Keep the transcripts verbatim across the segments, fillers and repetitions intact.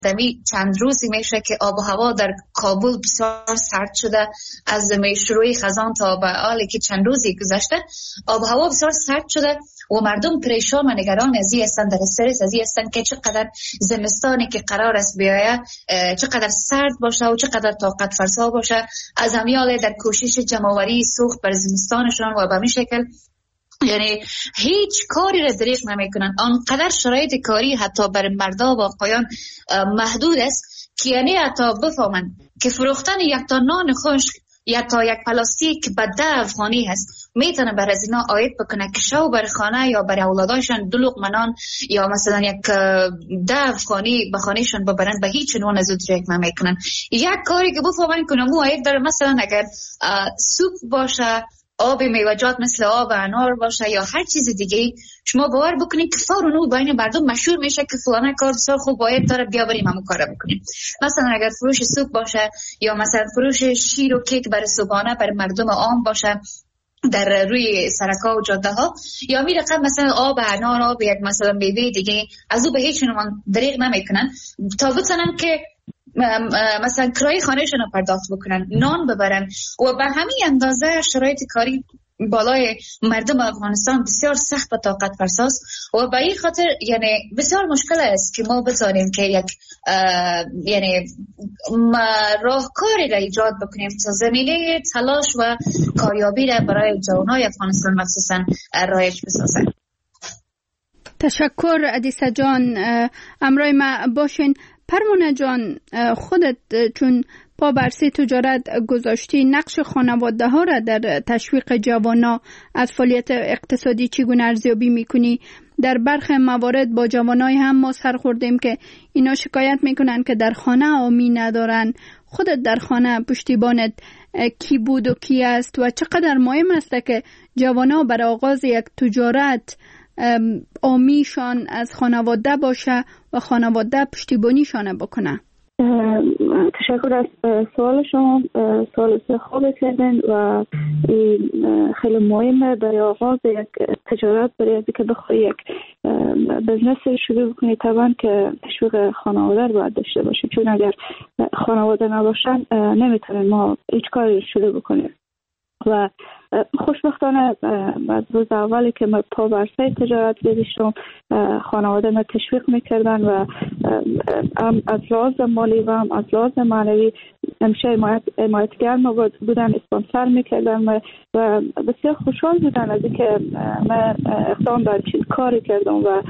دمی چند روزی میشه که آب و هوا در کابل بسیار سرد شده. از شروع خزان تا به حالی که چند روزی گذشته آب و هوا بسیار سرد شده و مردم پریشان و نگران از این هستند، در استرس از این هستند که چقدر زمستانی که قرار است بیاید چقدر سرد باشه و چقدر طاقت فرسا باشه. از همیال در کوشش جمع‌آوری سوخت بر زمستانشان و به این شکل یعنی هیچ کاری را دریغ نمیکنن. آنقدر شرایط کاری حتی بر مردا و آقایان محدود است که یعنی حتی بفهمن که فروختن یک تا نان خشک یا تا یک پلاستیک به ده افغانی هست میتونه بر از اینا عاید بکنه که شو بر خانه یا بر اولادایشان دو لقمه نان یا مثلا یک ده افغانی به خانهشان ببرن، به هیچ عنوان از او دریغ نمیکنن. یک کاری که بفهمن که نمو عاید داره، مثلا اگر سوپ باشه، آب میوه‌جات مثل آب انار باشه یا هر چیز دیگه، شما باور بکنید که فوراً اون بین مردم مشهور میشه که فلانه کار بسیار خوب باید داره، بیا بریم همون کارو بکنیم. مثلا اگر فروش سوپ باشه یا مثلا فروش شیر و کیک برای صبحانه برای مردم عام باشه در روی سرکا و جاده ها، یا می رقم مثلا آب انار، آب یک مثلا میوه دیگه، از او به هیچ عنوان دریغ نمیکنن تا بتونن که مثلا کرایه خانهشون رو پرداخت بکنن، نان ببرن. و به همین اندازه شرایط کاری بالای مردم افغانستان بسیار سخت و طاقت فرساست و به این خاطر یعنی بسیار مشکل است که ما بتونیم که یک یعنی راهکاری را ایجاد بکنیم تا زمینه تلاش و کاریابی را برای جوانای افغانستان مخصوصا رایج بسازن. تشکر عدیسه جان، امرای ما باشین. پرمونه جان، خودت چون پا برسی تجارت گذاشتی، نقش خانواده ها را در تشویق جوانا از فعالیت اقتصادی چگونه ارزیابی میکنی؟ در برخی موارد با جوانای هم ما سر خوردیم که اینا شکایت میکنن که در خانه آمی ندارن. خودت در خانه پشتیبانت کی بود و کی است و چقدر مهم است که جوانا برای آغاز یک تجارت آمیشان از خانواده باشه و خانواده پشتیبانیشان بکنه؟ تشکر از سوال شما. سوال خوب کردن و خیلی مهمه برای آغاز یک تجارت، برای از که بخوای یک بزنس شروع کنی طبعا که تشویق خانواده رو باید داشته باشی، چون اگر خانواده نباشن نمیتونن ما هیچ کاری شروع بکنیم. و خوشبختانه از روز اولی که من پا بر سر تجارت گذاشتم خانواده من تشویق میکردن و هم از لحاظ مالی و هم از لحاظ معنوی همیشه حمایتگر بودن، اسپانسر میکردن و بسیار خوشحال بودن از اینکه من اقدام بر چیز کاری کردم و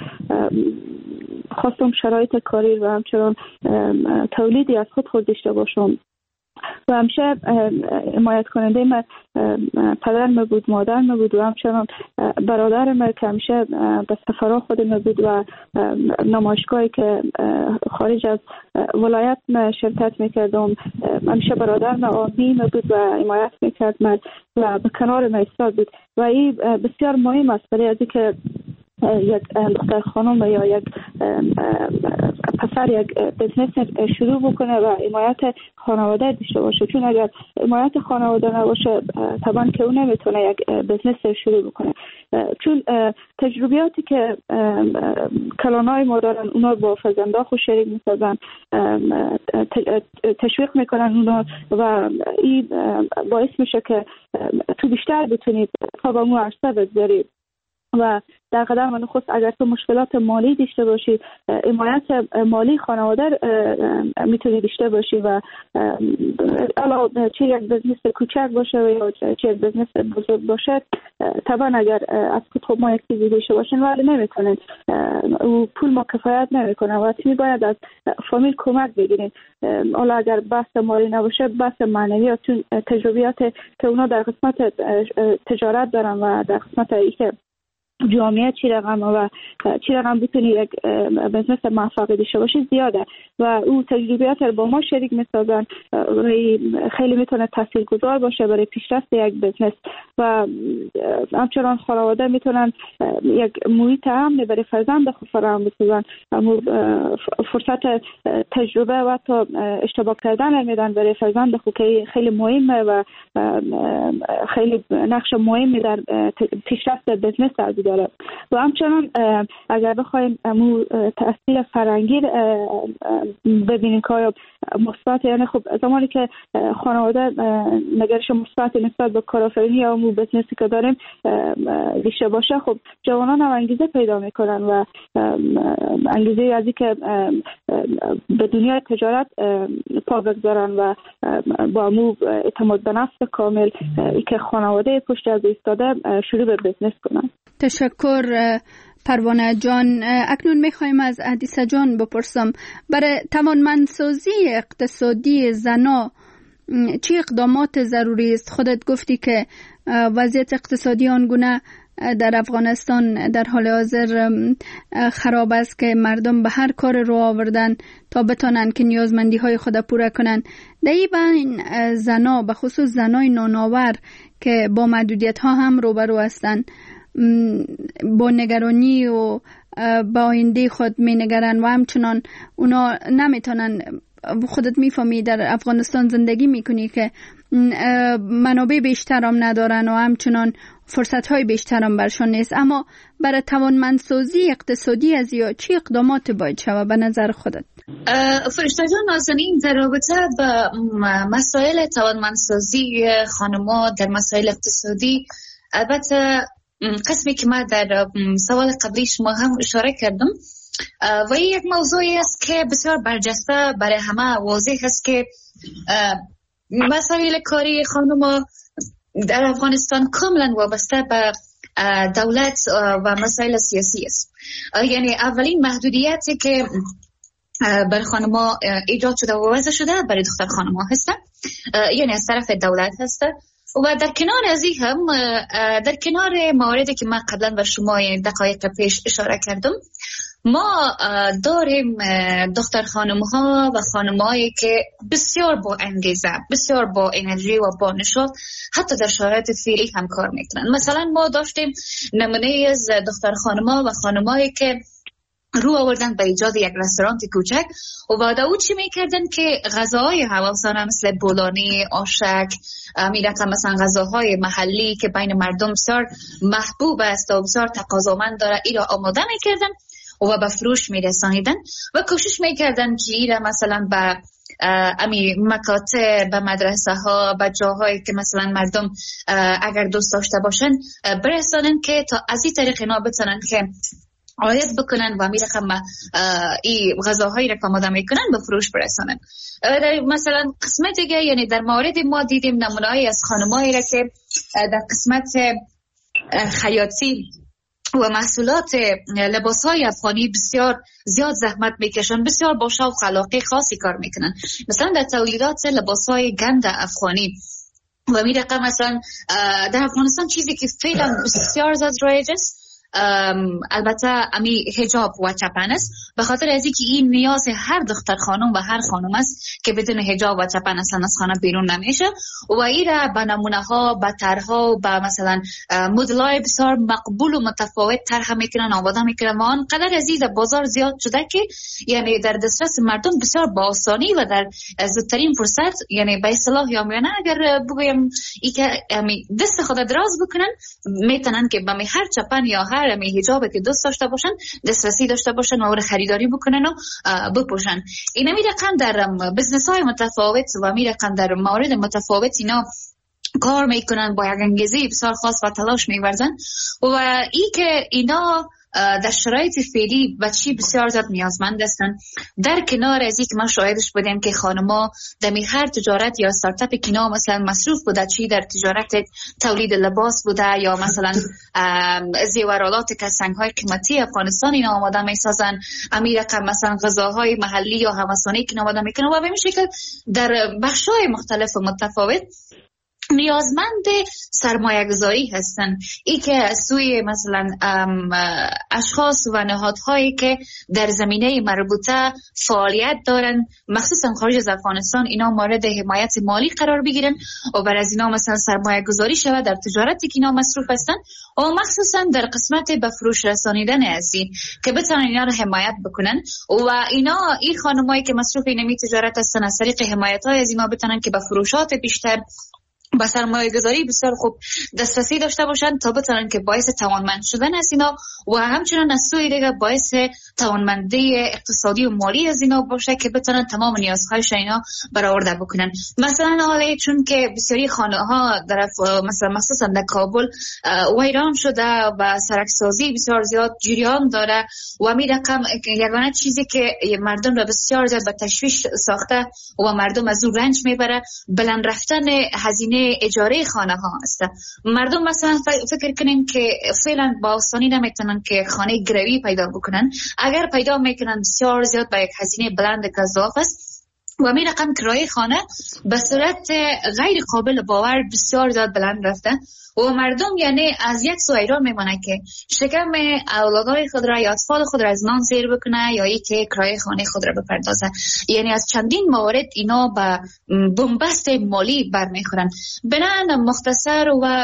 خواستم شرایط کاری و همچنان تولیدی از خود خود داشته باشم. و همیشه حمایت کننده من پدر من بود، مادر من بود و همچنان برادر من که همیشه به سفرها خود من بود و نمایشگاهی که خارج از ولایت من شرکت میکردم همیشه برادر من آمی من بود و حمایت میکرد من و به کنار من ایستاد بود. و این بسیار مهم است برای از اینکه یک دختر خانم یا یک پسر یک بزنس شروع بکنه و حمایت خانواده داشته باشه، چون اگر حمایت خانواده نباشه طبعا که اون نمیتونه یک بزنس شروع بکنه. چون تجربیاتی که کلانای ما دارن اونا با فرزندان خود شریک میسازن، تشویق میکنن اونا و این باعث میشه که تو بیشتر بتونید تا با مو عرصه بگذارید و در قدم نخست اگر تو مشکلات مالی داشته باشی حمایت مالی خانواده میتونی داشته باشی و علاوه چه یک بزنس کوچک باشه و یا چه یک بزنس بزرگ باشه طبعا اگر از خود ما یک چیزی داشته باشین ولی نمیتونین و پول ما کفایت نمیکنه و تیمی باید از فامیل کمک بگیرین. حالا اگر بحث مالی نباشه بحث معنوی، چون تجربیات که اونا در قسمت تجارت دارن و در قسمت اینکه جامعه چی رقم و چی رقم بتونی یک بزنس موفقی داشته باشی زیاده و او تجربیات رو با ما شریک میسازن و خیلی میتونه تاثیرگذار باشه برای پیشرفت یک بزنس و همچنان خانواده میتونن یک محیط امن برای فرزند خود فراهم بسازن، فرصت تجربه و تا اشتباه کردن میدن برای فرزند خود که خیلی مهمه و خیلی نقش مهمی در پیشرفت بزنس داره. داره. و همچنان اگر بخوایم امو تأثیر فرهنگی ببینیم که آیا مثبت، یعنی خب زمانی که خانواده نگرش مثبت نسبت به کارآفرینی یا امو بزنسی که داریم دیشه باشه، خب جوانان هم انگیزه پیدا میکنن و انگیزه از این که به دنیای تجارت پا بگذارن و با امو اعتماد به نفس کامل ای که خانواده پشت از ایستاده شروع به بزنس کنن. تشکر پروانه جان. اکنون میخوایم از حدیثه جان بپرسم، برای توانمندسازی اقتصادی زنا چه اقدامات ضروری است؟ خودت گفتی که وضعیت اقتصادی آنگونه در افغانستان در حال حاضر خراب است که مردم به هر کار رو آوردن تا بتانن که نیازمندی های خود پوره کنن. در این بین زنا، به خصوص زنای نانآور که با محدودیت ها هم روبرو هستند، با نگرانی و با آینده خود می نگرن و همچنان اونا نمیتونن. خودت میفهمی در افغانستان زندگی میکنی که منابع بیشتر هم ندارن و همچنان فرصت های بیشتر هم برشان نیست. اما برای توانمندسازی اقتصادی از یا چی اقدامات باید شود به نظر خودت؟ فرشته جان نازنین، در رابطه با مسائل توانمندسازی خانم‌ها در مسائل اقتصادی، البته قسمی که ما در سوال قبلی شما هم اشاره کردم و این یک موضوعی است که بسیار برجسته برای همه واضح است که مسائل کاری خانم‌ها در افغانستان کاملا وابسته به دولت و مسائل سیاسی است. یعنی اولین محدودیتی که برای خانم‌ها ایجاد شده و وضع شده برای دختر خانم‌ها هست، یعنی از طرف دولت هست. و در کنار از این هم، در کنار مواردی که من قبلا بر شما دقایق پیش اشاره کردم، ما داریم دختر خانم‌ها و خانم‌هایی که بسیار با انگیزه، بسیار با انرژی و با نشاط حتی در شرایط فعلی هم کار میکنن. مثلا ما داشتیم نمونه از دختر خانم‌ها و خانم‌هایی که رو آوردن به ایجاد یک رستوران کوچک و بعد او چی میکردن که غذاهای هواسانه مثل بولانی، آشک، میرقم مثلا غذاهای محلی که بین مردم بسیار محبوب است و بسیار تقاضامند داره، ای را آماده میکردن و به فروش میرسانیدن و کوشش میکردن که ای را مثلا به امی مکاتب، به مدرسه ها، به جاهایی که مثلا مردم اگر دوست داشته باشن برسانن که تا از این طریق اینا بتونن که عاید بکنن و میرقم ای غذاهایی را که آماده میکنن به فروش برسانن. در مثلا قسمت دیگه، یعنی در مورد ما دیدیم نمونه‌ای از خانمایی را که در قسمت خیاطی و محصولات لباس‌های افغانی بسیار زیاد زحمت میکشن، بسیار با شوق و علاقه خاصی کار میکنن. مثلا در تولیدات لباس‌های گند افغانی و میرقم مثلا در افغانستان چیزی که فعلا بسیار زیاد رایج است، البته امی حجاب و چپن است، به خاطر از اینکه این نیاز هر دختر خانم و هر خانم است که بدون حجاب و چپن اصلا از خانه بیرون نمیشه و این را به نمونه ها، به طرح‌ها، به مثلا مدل‌های بسیار مقبول و متفاوت طرح میکنن، آماده میکنن و آنقدر عزیز بازار زیاد شده که یعنی در دسترس مردم بسیار با آسانی و در زودترین فرصت، یعنی به اصطلاح یامرانه اگر بگویم ای که دست خود دراز بکنن میتونن که به هر چپن یا هر می حجابی که دوست داشته باشن دسترسی داشته باشن و اون خریداری بکنن و بپوشن. اینا می رقم در بزنس های متفاوت و می رقم در موارد متفاوت اینا کار میکنن، با یک انگیزه بسیار خاص و تلاش میورزن و ای که اینا در شرایط فعلی بچی بسیار زیاد نیازمند هستن. در کنار از اینکه ما شاهدش بودیم که خانم‌ها در هر تجارت یا استارتاپ که اینا مثلا مصروف بوده، چی در تجارت تولید لباس بوده یا مثلا زیورالات که سنگ‌های قیمتی افغانستان اینا آماده میسازن، امیر رقم مثلا غذاهای محلی یا همسانی که آماده میکنن و به این شکل در بخش‌های مختلف و متفاوت نیازمند سرمایه گذاری هستن. ای که سوی مثلا اشخاص و نهادهایی که در زمینه مربوطه فعالیت دارن، مخصوصا خارج از افغانستان، اینا مورد حمایت مالی قرار بگیرن و بر از اینا مثلا سرمایه گذاری شود در تجارتی که اینا مصروف هستن و مخصوصا در قسمت به فروش رسانیدن هستین که بتونن اینا رو حمایت بکنن و اینا این خانمایی که مصروف اینمی تجارت هستن از طریق حمایت های از اینا بتونن که به فروشات بیشتر با سرمایه گذاری بسیار خوب دسترسی داشته باشند تا بتونن که باعث توانمند شدن از اینا و همچنان از سوی دیگه باعث توانمندی اقتصادی و مالی از اینا باشه که بتونن تمام نیازهایش اینا برآورده بکنن. مثلا حالا چون که بسیاری خانه ها در مثلا مخصوصا در کابل ویران شده و سرکسازی بسیار زیاد جریان داره و می رقم یگانه چیزی که مردم را بسیار زیاد به تشویش ساخته و مردم از اون رنج میبره بلند رفتن هزینه اجاره خانه ها است. مردم مثلا فکر کنین که فعلا با آسانی نمیتونن که خانه گروی پیدا بکنن، اگر پیدا میکنن بسیار زیاد با یک هزینه بلند گزاف است و می رقم کرایه خانه به صورت غیر قابل باور بسیار زیاد بلند رفته و مردم یعنی از یک سو ایران میمونه که شکم اولادای خود را یا اطفال خود را از نان سیر بکنه یا ای که کرایه خانه خود را بپردازه. یعنی از چندین موارد اینا به بنبست مالی برمیخورن. بنابراین مختصر و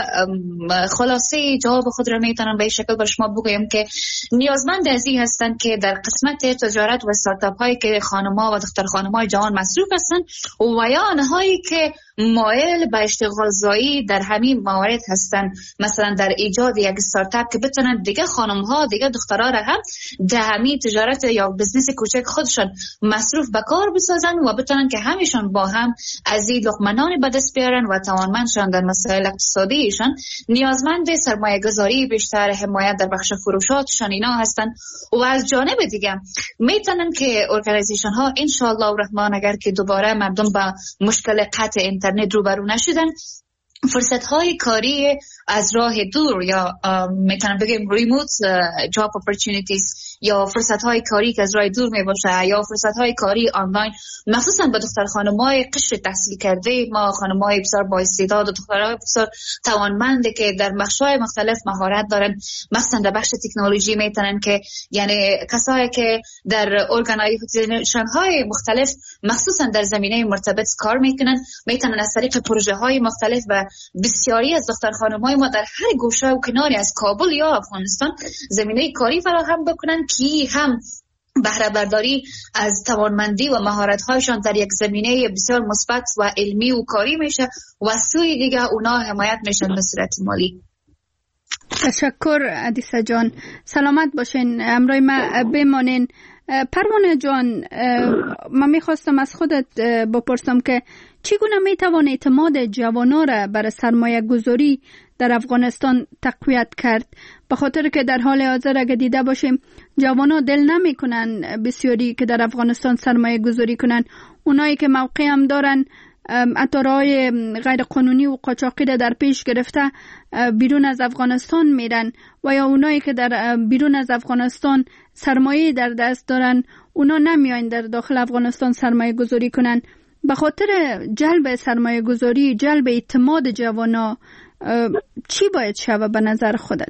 خلاصه جواب خود را میتونم به این شکل بر شما بگویم که نیازمند از این هستند که در قسمت تجارت و استارتاپ هایی که خانم‌ها و دختر خانم‌های جوان مصروف هستند و یا آنهایی که مایل به اشتغال زایی در همین موارد هستن، مثلا در ایجاد یک استارتاپ که بتونن دیگه خانم ها دیگه دخترها را هم در همین تجارت یا بزنس کوچک خودشون مصروف به کار بسازن و بتونن که همیشون با هم از این لقمه‌نان به دست بیارن و توانمند شن در مسائل اقتصادیشون. نیازمند سرمایه گذاری بیشتر، حمایت در بخش فروشاتشون اینا هستن و از جانب دیگه میتونن که ارگانیزیشن ها ان شاء الله الرحمن اگر که دوباره مردم با مشکل قطع اینترنت روبرو نشدن فرصت های کاری از راه دور یا میتونم بگم ریموت جاب اپورتونیتیز یا فرصت های کاری که از راه دور می باشه یا فرصت های کاری آنلاین مخصوصا به دختر خانم‌های قشر تحصیل کرده ما، خانم‌های بسیار با استعداد و دخترای بسیار توانمند که در بخش‌های مختلف مهارت دارن، مثلا در بخش تکنولوژی میتونن که یعنی کسایی که در ارگانایزیشن های مختلف مخصوصا در زمینه مرتبط کار میکنن میتونن از طریق پروژه های مختلف و بسیاری از دختر خانم‌های ما در هر گوشه و کناری از کابل یا افغانستان زمینه کاری فراهم بکنن که هم بهره برداری از توانمندی و مهارت‌هایشان در یک زمینه بسیار مثبت و علمی و کاری میشه و سوی دیگه اونا حمایت میشن به صورت مالی. تشکر عدیسه جان، سلامت باشین، امروز ما بمانین. پروانه جان، من میخواستم از خودت بپرسم که چگونه میتوان اعتماد جوانان را بر سرمایه گذاری در افغانستان تقویت کرد؟ به خاطر که در حال حاضر اگه دیده باشیم جوانان دل نمی کنن بسیاری که در افغانستان سرمایه گذاری کنن. اونایی که موقع هم دارن اتارهای غیر قانونی و قاچاقی در پیش گرفته بیرون از افغانستان میرن و یا اونایی که در بیرون از افغانستان سرمایه در دست دارن اونا نمیاین در داخل افغانستان سرمایه گذاری کنن. به خاطر جلب سرمایه گذاری، جلب اعتماد جوانا چی باید شود به نظر خودت؟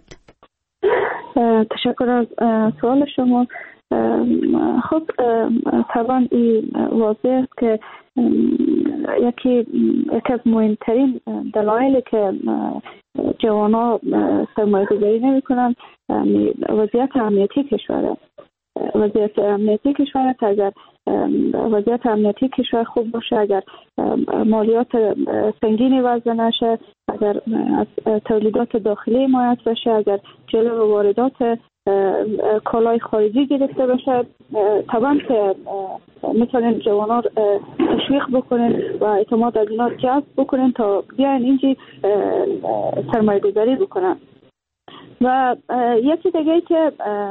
تشکر از سوال شما. خب طبعا این واضح است که یکی یکی از مهمترین دلایلی که جوانا سرمایه گذاری نمی کنند وضعیت امنیتی کشور است. وضعیت امنیتی کشور است. اگر وضعیت امنیتی کشور خوب باشه، اگر مالیات سنگینی وضع نشه، اگر از تولیدات داخلی حمایت بشه، اگر جلو واردات کالای خارجی گرفته بشه، طبعا که میتونین جوانان تشویق بکنین و اعتماد از اینا جذب بکنین تا بیاین اینجی سرمایه گذاری بکنن. و یکی دیگه که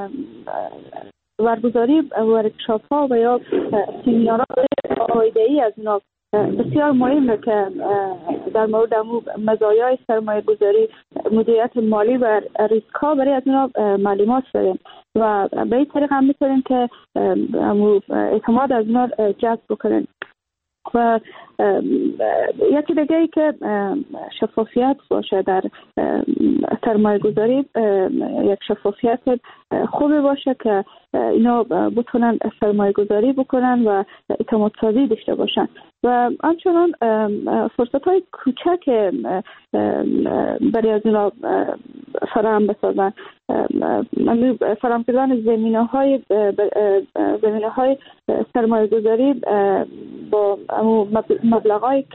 برگزاری ورکشاپ ها و یا سمینارهای آیده‌ای از اینا بسیار مهمه که در مورد مزایای سرمایه گذاری، مدیریت مالی و ریسک ها برای از اینا معلومات بدیم و به این طریق هم میتونیم که اعتماد از اینا جذب بکنیم. و یکی دیگه ای که شفافیت باشه در سرمایه گذاری، یک شفافیت خوبی باشه که اینا بتونن سرمایه گذاری بکنن و اعتماد سازی داشته باشن و همچنان فرصت های کوچک برای از اینا فراهم بسازن. فراهم کردن زمینه های زمینه های سرمایه گذاری با مبلغ های کم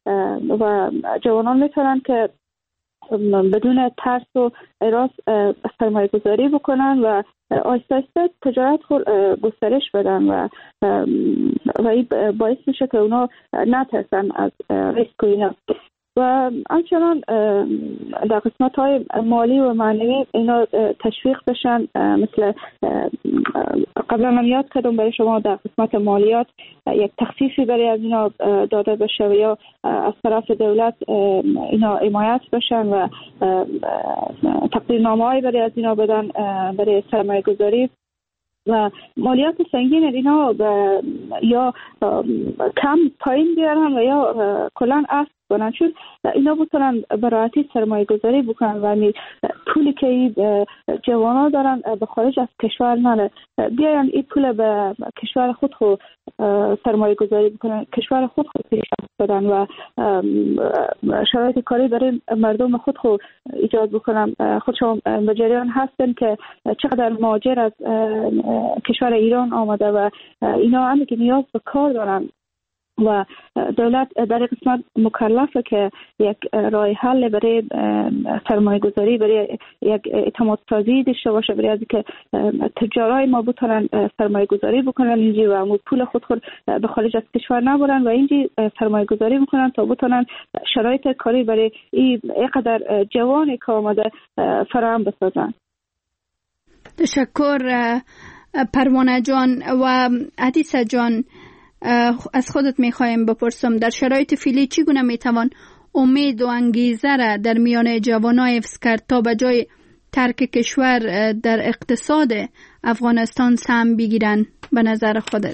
و جوانان میتونن که بدون ترس و اراس سرمایه گذاری بکنن و آهسته آهسته تجارت خود گسترش بدن و و این باعث میشه که اونا نترسن از ریسک و اینا. و همچنان در قسمت های مالی و معنوی اینا تشویق بشن. مثل قبلا هم یاد کردم برای شما در قسمت مالیات یک تخفیفی برای از اینا داده بشه و یا از طرف دولت اینا حمایت بشن و تقدیرنامه‌ای برای از اینا بدن برای سرمایه گذاری و مالیات سنگین اینا یا کم پایین بیارن و یا کلان افت کنن، چون اینا بتونن براحتی سرمایه گذاری بکنن و پولی که جوانا دارن به خارج از کشور نره، بیاین این پول به کشور خود خود سرمایه گذاری بکنن، کشور خود خود پیشرفت بدن و شرایط کاری برای مردم خود خود ایجاد بکنن. خودشون به جریان هستن که چقدر مهاجر از کشور ایران آمده و اینا هم که نیاز به کار دارن و دولت در قسمت مکلفه که یک راه حل برای سرمایه گذاری، برای یک اعتماد سازی داشته باشه، برای از که تجارای ما بتونن سرمایه گذاری بکنن اینجی و امود پول خود خود به خارج از کشور نبرن و اینجی سرمایه گذاری بکنن تا بتونن شرایط کاری برای این اینقدر جوانی که آمده فراهم بسازن. تشکر پروانه جان. و حدیثه جان، از خودت میخوایم بپرسم در شرایط فعلی چگونه میتوان امید و انگیزه را در میان جوانای حفظ کرد تا به جای ترک کشور در اقتصاد افغانستان سهم بگیرن به نظر خودت؟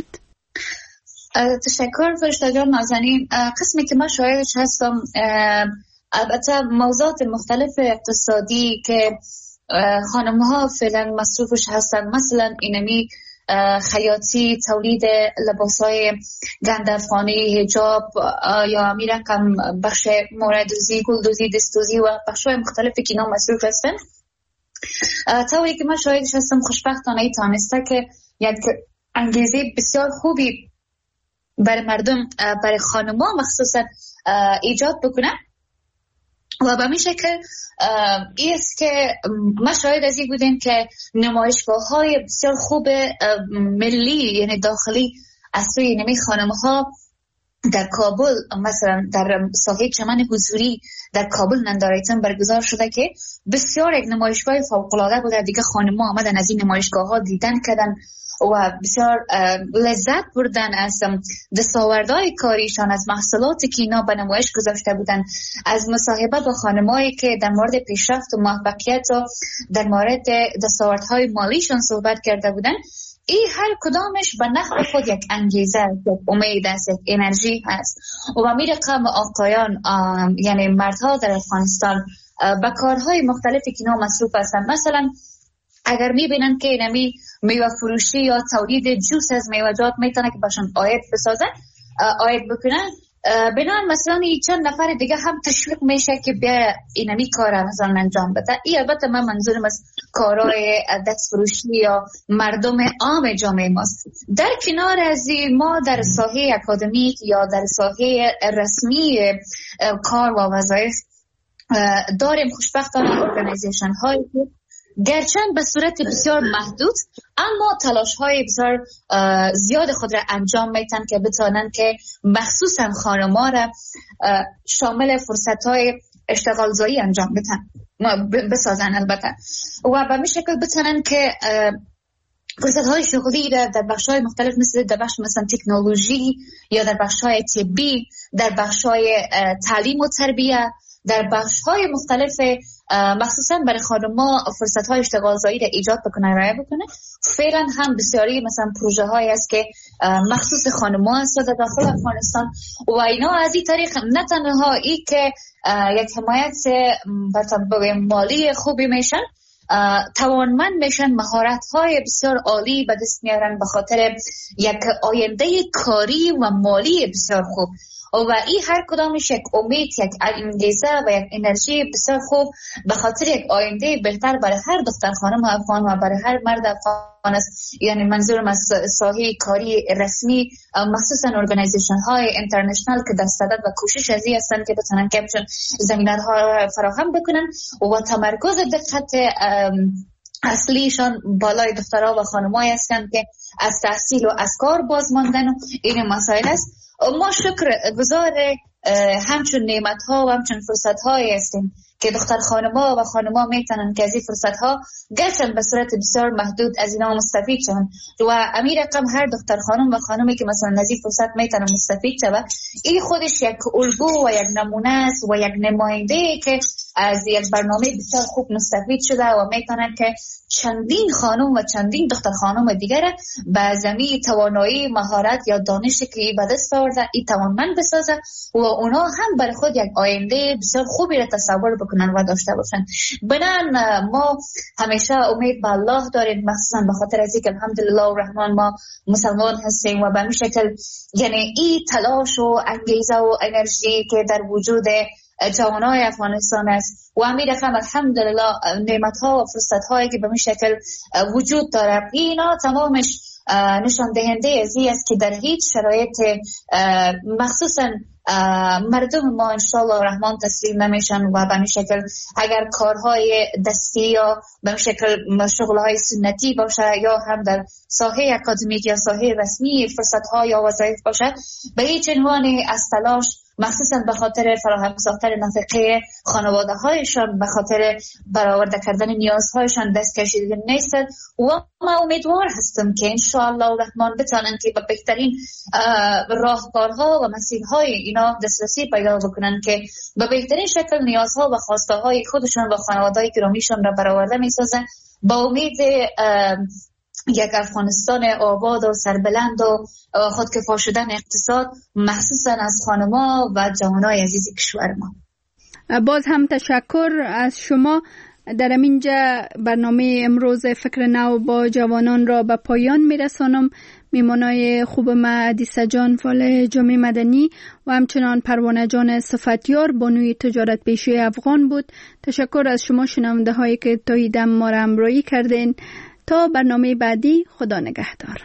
تشکر فرشته جان نازنین. قسمی که من شاهدش هستم البته موضوعات مختلف اقتصادی که خانم ها فعلا مصروفش هستن، مثلا اینمی خیاطی، تولید لباسای گند افغانی، حجاب یا می رقم بخش موردوزی، گلدوزی، دستوزی و بخشای مختلفی که اینا مصروف هستن. طوری که من شاهدش هستم خوشبختانه ای تانسته که یک انگیزه بسیار خوبی برای مردم، برای خانم ها مخصوصا ایجاد بکنه و به میشه که ایست که ما شاید از این بودیم که نمایشگاه های بسیار خوب ملی یعنی داخلی از سوی نمی خانم ها در کابل، مثلا در ساحه چمن حضوری در کابل نندارایتن برگزار شده که بسیار یک نمایشگاه فوق‌العاده بوده. دیگه خانم ها آمدن از این نمایشگاه ها دیدن کردن و بسیار لذت بردن از دستاوردهای کاریشان، از محصولاتی که اینا به نمایش گذاشته بودن، از مصاحبه با خانمایی که در مورد پیشرفت و موفقیت و در مورد دستاوردهای مالیشان صحبت کرده بودن. این هر کدامش به نحو خود یک انگیزه، یک امید است، یک انرژی هست و می رقم آقایان یعنی مردها در افغانستان به کارهای مختلفی که اینا مصروف هستن. مثلا اگر میبینن که نمی میوه فروشی یا تولید جوس از میوه‌جات میتونه که باشن عاید بسازن، عاید بکنن، بنان مثلا چند نفر دیگه هم تشویق میشه که بیا اینمی کار مثلا انجام بده. این البته من منظورم از کارهای دست فروشی یا مردم عام جامعه ماست. در کنار از ما در ساحه اکادمیک یا در ساحه رسمی کار و وظایف داریم خوشبختانه ارگانیزیشن هایی که گرچند به صورت بسیار محدود اما تلاش های بسیار زیاد خود را انجام میتن که بتونن که مخصوصا خانم‌ها را شامل فرصت های اشتغال زایی انجام بدن بسازن البته و به این شکل بتونن که فرصت های شغلی را در بخش های مختلف مثل در بخش مثلا تکنولوژی یا در بخش های طبی، در بخش های تعلیم و تربیه، در بخش‌های مختلف مخصوصا برای خانم‌ها فرصت‌های اشتغال‌زایی را ایجاد بکنه، رای بکنه. فعلا هم بسیاری مثلا پروژه‌هایی است که مخصوص خانم‌ها است در داخل افغانستان و اینا از این طریق نه تنها ای که یک حمایت مالی خوبی میشن، توانمند میشن، مهارت‌های بسیار عالی به دست میارن به خاطر یک آینده کاری و مالی بسیار خوب و این هر کدامش یک امید، یک انگیزه و یک انرژی بسیار خوب به خاطر یک آینده بهتر برای هر دختر خانم افغان و برای هر مرد افغان است. یعنی منظورم از ساحه کاری رسمی، مخصوصا ارگانیزیشن های اینترنشنال که در صدد و کوشش ازی هستند که بتونن که بتونن زمینه ها فراهم بکنن و تمرکز دقت اصلیشان بالای دخترها و خانمایی هستند که از تحصیل و از کار باز ماندن و این مسائل است. ما شکر گزار همچون نعمت ها و همچون فرصت هایی هستیم که دختر خانما و خانما میتونن که از این فرصت ها گرچه به صورت بسیار محدود از اینا مستفید شون و امیر رقم هر دختر خانم و خانمی که مثلا از این فرصت میتونن مستفید شون، این خودش یک الگو و یک نمونه است و یک نماینده که از یک برنامه بسیار خوب مستفید شده و میتونن که چندین خانم و چندین دختر خانم دیگر به زمین توانایی، مهارت یا دانشی که به دست آورده این توانمند بسازه و اونا هم برای خود یک آینده بسیار خوبی را تصور بکنن و داشته باشن. بنان ما همیشه امید به الله داریم، مخصوصا به خاطر از اینکه الحمدلله الرحمن ما مسلمان هستیم و به همین شکل یعنی این تلاش و انگیزه و انرژی که در وجود جوانای افغانستان است و امیر هم الحمدلله نعمت ها و فرصت هایی که به این شکل وجود داره، اینا تمامش نشان دهنده ازی است که در هیچ شرایط مخصوصا مردم ما انشاءالله الرحمن تسلیم نمیشن و به این شکل اگر کارهای دستی یا به این شکل شغلهای سنتی باشه یا هم در ساحه اکادمیک یا ساحه رسمی فرصت ها یا وظایف باشه، به هیچ عنوان از تلاش مخصوصا به خاطر فراهم ساختن نفقه خانواده هایشان، به خاطر برآورده کردن نیازهایشان دست کشیده نیستن و ما امیدوار هستم که انشاءالله الرحمن بتونن که به بهترین راهکارها و مسیرهای اینا دسترسی پیدا بکنن که به بهترین شکل نیازها و خواسته های خودشان و خانواده های گرامیشان را برآورده میسازن با امید یک افغانستان آباد و سربلند و خودکفا شدن اقتصاد مخصوصا از خانما و جوانای عزیز کشور ما. باز هم تشکر از شما. در اینجا برنامه امروز فکر نو با جوانان را به پایان میرسانم. میمانای خوب ما عدیسه جان فعال جامعه مدنی و همچنان پروانه جان صفتیار بانوی تجارت پیشه افغان بود. تشکر از شما شنونده هایی که تا این دم ما را همراهی کردین. تا برنامه بعدی، خدا نگهدار.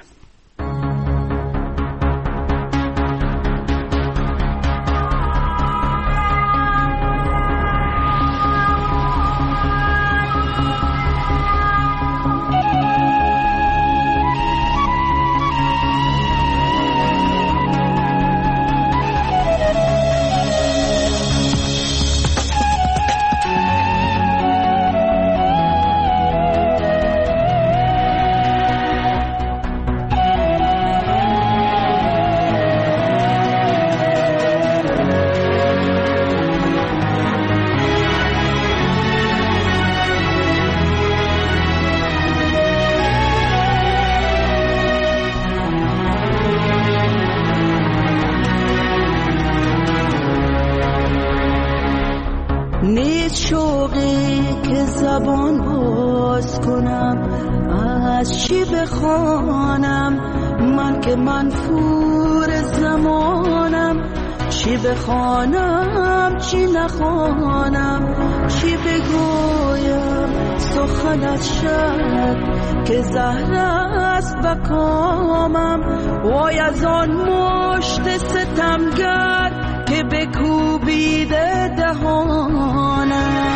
بخوانم من که منفور زمانم، چی بخوانم چی نخوانم، چی بگویم سخنت شد که زهر است بکامم. وای از آن مشت ستمگر که بکوبیده دهانم،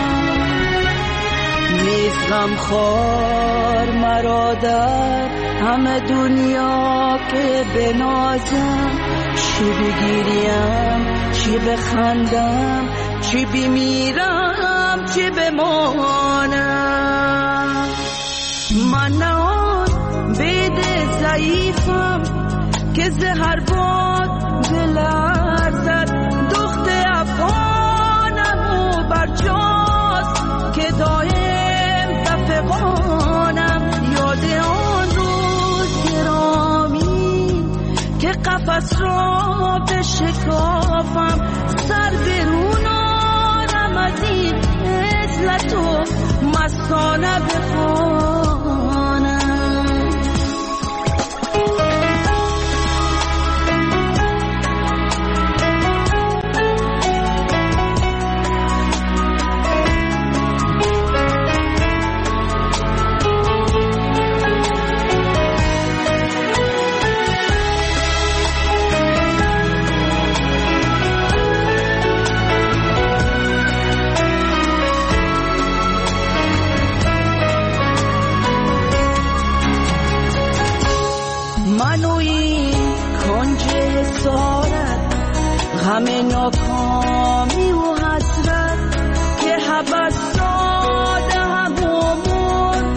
نیز غمخوار مرا در همه دنیا که بنازم، چی بگیریم چی بخندم، چی بمیرم چی بمانم. من نه آن بید ضعیفم که زهر باد بلرزد، دخت افغانم و برجاست که دایم تفقانم. یاد آن روز گرامی که قفس را بشکافم، سر برون آرم از این عزلت و مستانه بخوانم. همه ناکامی و حسرت که حبس داده همومون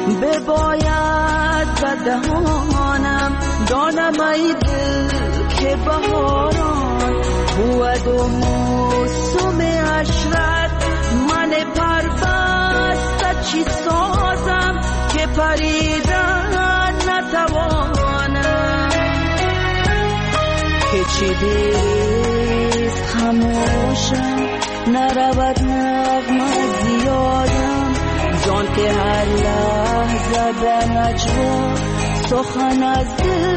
بباید بدهانم. دانم ای دل که بهاران بود و موسم عشرت، من پربسته چی سازم که پریدن نتوانم. که چی دیست خموشم نرود نغمه زیادم، جان که هر لحظه به نجوا سخن از دل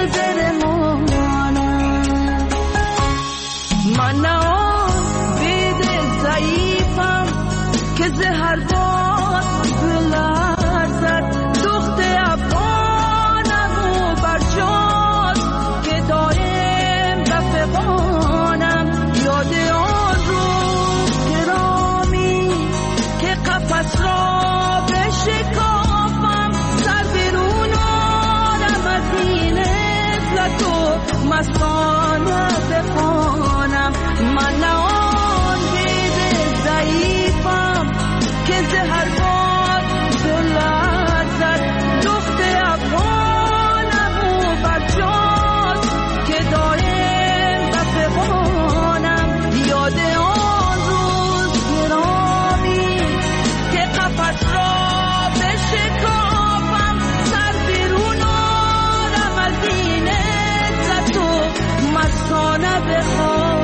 برمانم. من نام بیده ضعیفم که زهر باد بلرزد، دخت افغانم و برجاز که دایم رفقانم. یاد آن روز گرامی که قفس را بشکافم، سر بیرون آرم از این عزت و مستانه بخوانم. من نه آن دیده ضعیفم که زهر باد بلرزد، دخت افغانم و برجاز که دایم رفقانم. یاد آن روز گرامی که قفس را بشکافم، سر بیرون آرم از این عزت و مستانه بخوانم.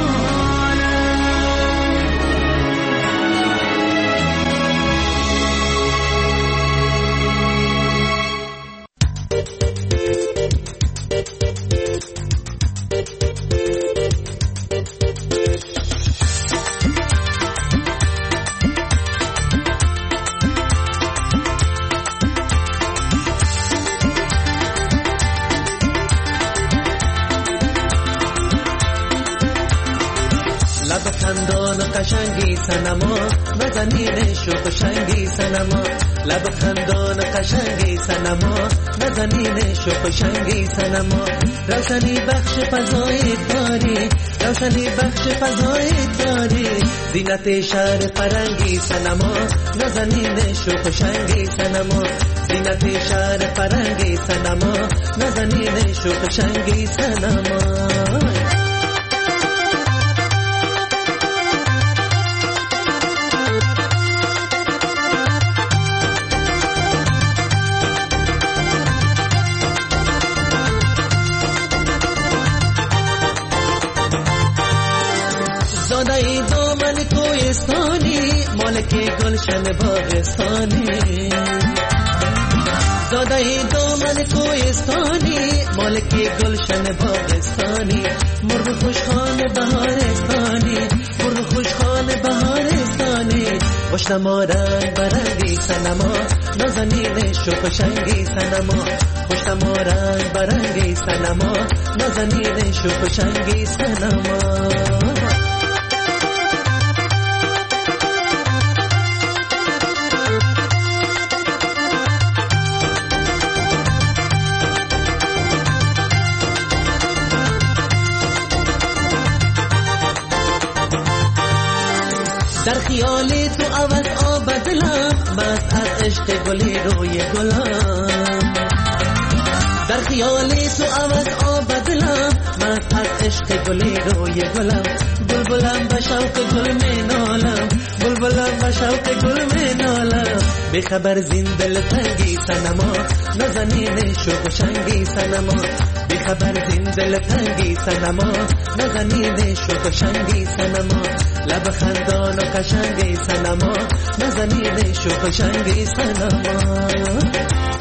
لب خندان قشنگی سنما، نزنین شوق شنگی سنما. لب خندان قشنگی سنما، نزنین شوق شنگی سنما. روشنی بخش فضای تاری، روشنی بخش فضای تاری. زینت شهر فرنگی سنما، نزنین شوق شنگی سنما. زینت شهر فرنگی سنما، نزنین شوق شنگی سنما. زادای دامن کوهستانی، مالک گلشن باغستانی. زادای دامن کوهستانی، مالک گلشن باغستانی. مرغ خوشخوان بهارستانی، مرغ خوشخوان بهارستانی. خوشنما رنگ برنگی سنما، نازنین شوق شنگی سنما. خوشنما رنگ برنگی سنما، نازنین شوق شنگی سنما. در خیال تو عوض آب دلم، مست از عشق گلی روی گلم. در خیال تو عوض آب دلم، مست از عشق گلی روی گلم. بلبلم به شوق گل می نالم، بلبلم به شوق گل می نالم. بی خبر زین دل تنگی سنما، نازنین شوق شنگی سنما. بی خبر زین دل تنگی سنما، نازنین شوق شنگی سنما. لب خندان و قشنگی سنما، نازنین شوق شنگی سنما.